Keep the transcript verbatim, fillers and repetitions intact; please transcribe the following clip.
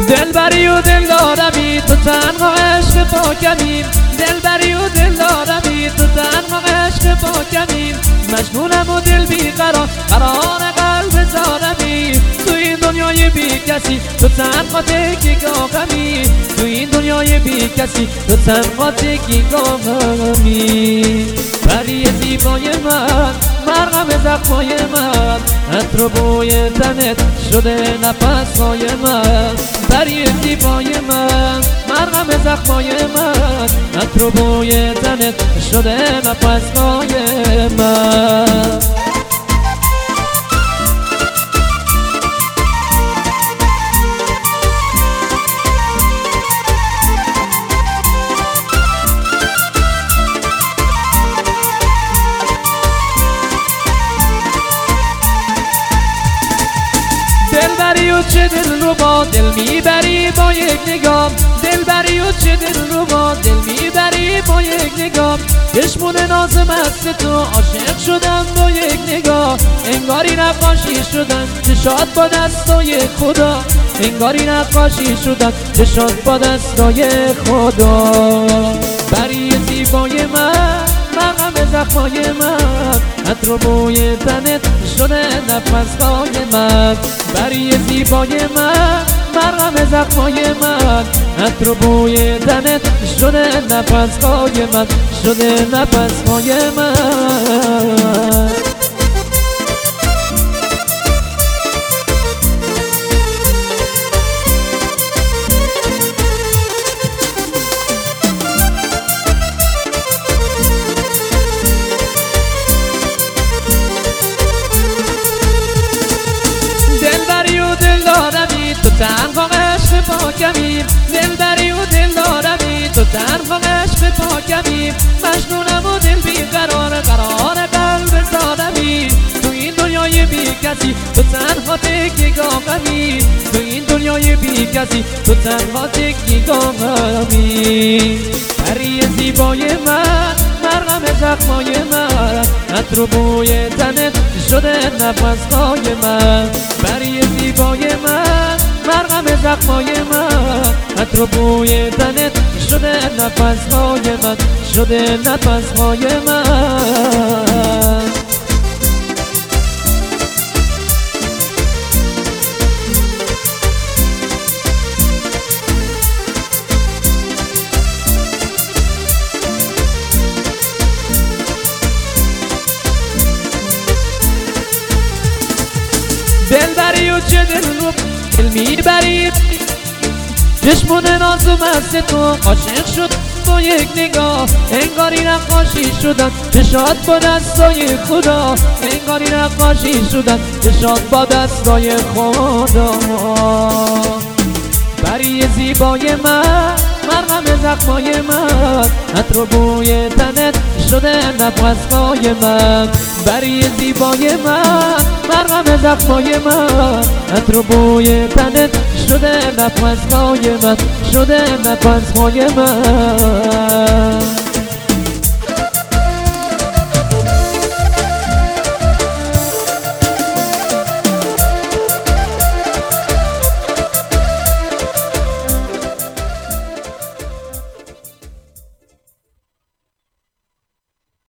دلبری و دل دارمی تو تنها عشق پاکمی، دلبری و دل دارمی تو تنها عشق پاکمی، مجنونم و دل بیقرار قرار قلب زارمی، تو این دنیای بی کسی تو تنها تکیگاهمی، تو این دنیای بی کسی تو تنها تکیگاهمی. پری زیبای من، مرهم زخمای من، عطر و بوی تنت شده نفسهای من. پری زیبای من، مرهم زخمای من، عطر و بوی تنت شده نفسهای من. دلبری و چه دل رو با دل میبری با یک نگاه، دلبری و چه دل رو با دل میبری با یک نگاه، چشمون ناز مست تو عاشق شدم با یک نگاه، انگاری نقاشی شدن چشات با دستای خدا، انگاری نقاشی شدن چشات با دستای خدا. پری زیبای من، مرهم زخمای من، عطر و بوی تنت شده نفسهای من. پری زیبای من، مرهم زخمای من، عطر و بوی تنت شده نفسهای من، شده نفسهای من. تنها عشق پاکمی، دلبری و دل دارمی تو تنها عشق پاکمی، مجنونم و دل بیقرار قرار قلب زارمی، تو این دنیای بی کسی تو تنها تکیگاهمی، تو این دنیای بی کسی تو تنها تکیگاهمی. پری زیبای من، مرهم زخمای من، عطر و بوی تنت شده نفسهای من. پری زیبای من، مرهم زخمای من، عطر و بوی تنت شده نفسهای من، شده نفسهای من. دلبری و چه دل رو دل میبری، چشمون ناز و مست تو عاشق شد با یک نگاه، انگاری نقاشی شدن چشات با دستای خدا، انگاری نقاشی شدن چشات با دستای خدا. پری زیبای من، مرهم زخمای من، عطر و بوی تنت شده نفسهای من. پری زیبای من، مرهم زخمای من، عطر و بوی تنت شده نفسهای من، شده نفسهای من.